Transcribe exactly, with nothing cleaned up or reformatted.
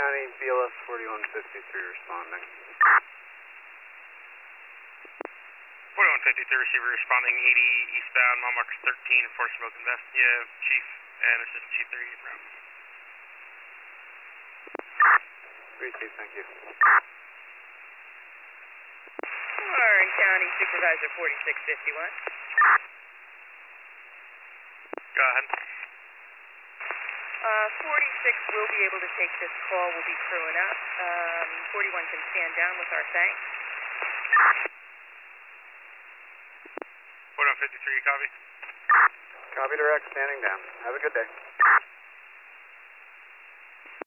County, B L S forty-one fifty-three responding. forty-one fifty-three receiver responding eighty eastbound, mile marker thirteen for smoke and vest. You have Chief and Assistant Chief thirty-eight round. three two, thank you. Warren County Supervisor forty-six fifty-one. Go ahead. Uh, forty-six will be able to take this call. We'll be crewing up. Um, forty-one can stand down with our thanks. forty-one fifty-three, copy. Copy direct, standing down. Have a good day.